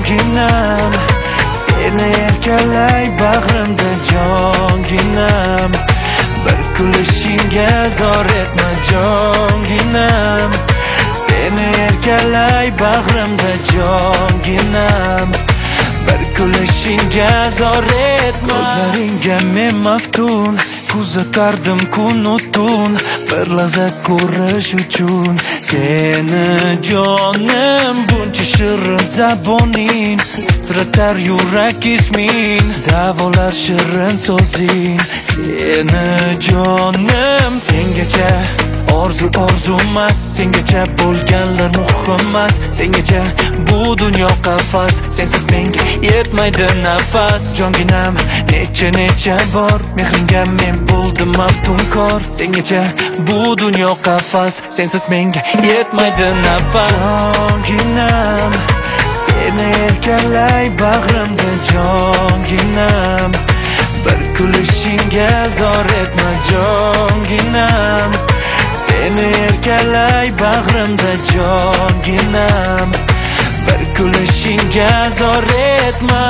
jonginam, seni erkalay bag'rimda jonginam, bir kulishingga zor etma jonginam, seni erkalay bag'rimda jonginam, bir kulishingga zor etma. Ko'zlaringga men maftun, kuzatardim kun-u tun, bir lahza ko'rish uchun seni jonim. Buncha shirin zaboning titratar yurak ismin, davolar shirin so'zing seni jonim. Sengacha orzumas, sengacha bo'lganlar muhimmas, sengacha bu dunyo qafas, sensiz menga yetmaydi nafas. Jonginam, necha bor mehringga men bo'ldim maftunkor, sengacha bu dunyo qafas, sensiz menga yetmaydi nafas. Jonginam, seni erkalay bag'rimda jonginam, bir kulishingga zor etma jonginam, seni erkalay bag'rimda jonginam, bir kulishingga zor etma.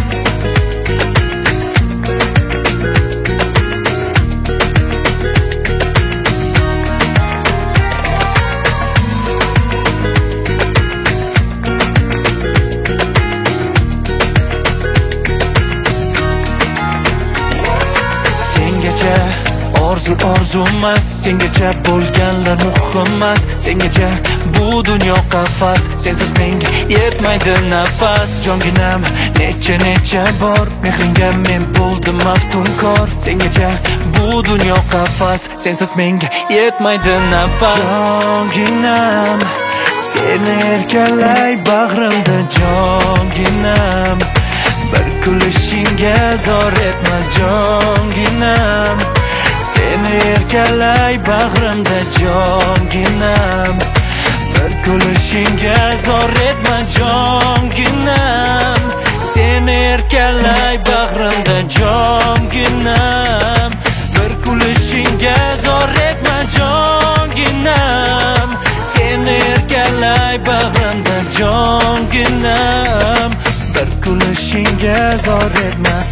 Orzumas, sengacha bo'lganlar muhimmas, sengacha bu dunyo qafas, sensiz menga yetmaydi nafas. Jonginam, necha bor mehringga men bo'ldim maftunkor, sengacha bu dunyo qafas, sensiz menga yetmaydi nafas. Jonginam, seni erkalay bag'rimda jonginam, bir kulishingga zor etma jonginam, seni erkalay bag'rimda jonginam, bir kulishingga zor etma jonginam, seni erkalay bag'rimda jonginam, bir kulishingga zor etma jonginam, seni erkalay bag'rimda jonginam, bir kulishingga zor etma.